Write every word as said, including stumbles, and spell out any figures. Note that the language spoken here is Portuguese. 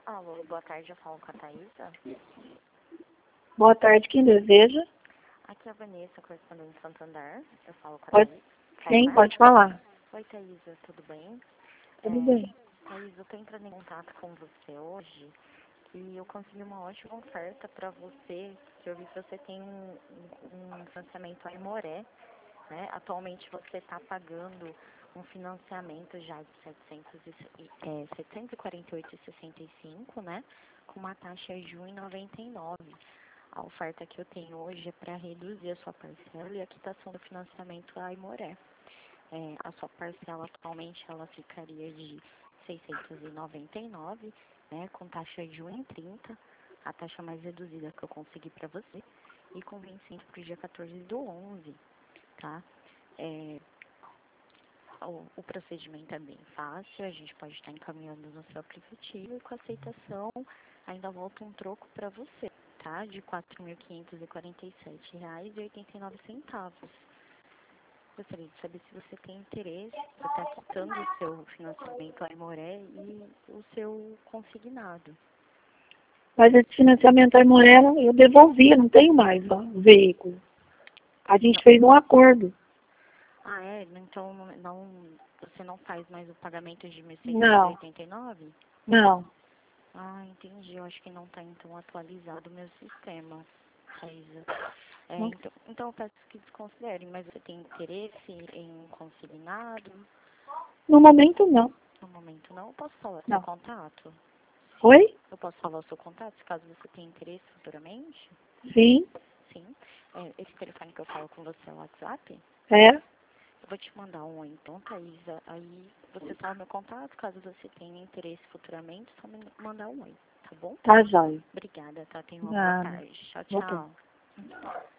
Alô, boa tarde, eu falo com a Thaisa. Boa tarde, quem deseja? Aqui é a Vanessa, correspondente de Santander. Eu falo com a Pode, Thaisa. sim, pode falar. Oi, Thaisa, tudo bem? Tudo É, bem. Thaisa, eu tô entrando em contato com você hoje e eu consegui uma ótima oferta para você, que eu vi que você tem um, um, um financiamento aí em Moré, né? Atualmente você está pagando um financiamento já de setecentos e, é, setecentos e quarenta e oito vírgula sessenta e cinco, né? Com uma taxa de um vírgula noventa e nove. A oferta que eu tenho hoje é para reduzir a sua parcela e a quitação do financiamento a Aimoré. É, a sua parcela atualmente ela ficaria de seiscentos e noventa e nove, né, com taxa de um vírgula trinta, a taxa mais reduzida que eu consegui para você, e com vencimento para o dia quatorze do onze, tá? É, o, o procedimento é bem fácil, a gente pode estar encaminhando no seu aplicativo e com aceitação ainda volta um troco para você, tá? De quatro mil quinhentos e quarenta e sete reais e oitenta e nove centavos. Gostaria de saber se você tem interesse, você está quitando o seu financiamento Aimoré e o seu consignado. Mas esse financiamento aí, Morena, eu devolvi, eu não tenho mais ó, o veículo. A gente Não. fez um acordo. Ah, é? Então não, não, você não faz mais o pagamento de mil seiscentos e Não, oitenta e nove? não. Ah, entendi. Eu acho que não está então atualizado o meu sistema, Raíza. É, não. então, então eu peço que desconsiderem, mas você tem interesse em consignado? No momento, não. No momento não. Eu posso falar seu Não. contato? Oi? Eu posso falar o seu contato, caso você tenha interesse futuramente? Sim, Sim. É, esse telefone que eu falo com você é o WhatsApp? é. Eu vou te mandar um oi, então, Thaisa. Aí você fala meu contato, caso você tenha interesse futuramente, só me mandar um oi, tá bom? Tá jóia. Obrigada, tá? Tenha uma boa Nada. tarde. Tchau, Boa tarde. tchau.